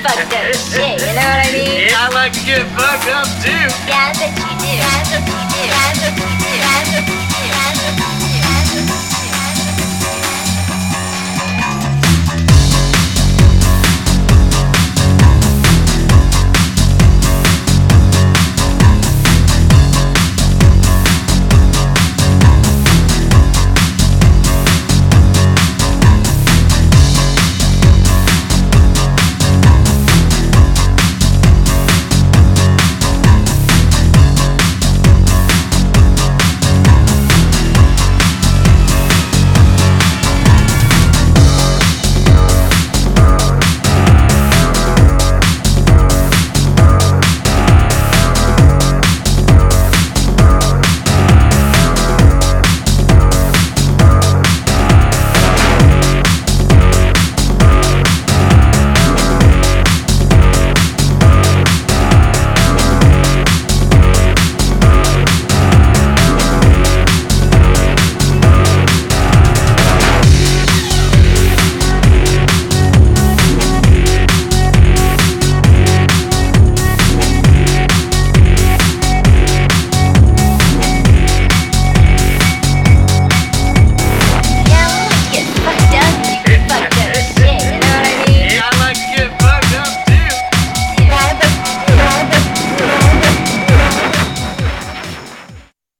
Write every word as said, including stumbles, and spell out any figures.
fucked up shit, you know what I mean? Yeah, I like to get fucked up too. Yeah, I bet you do. I bet you do. I bet you do. I bet you do. I bet you do.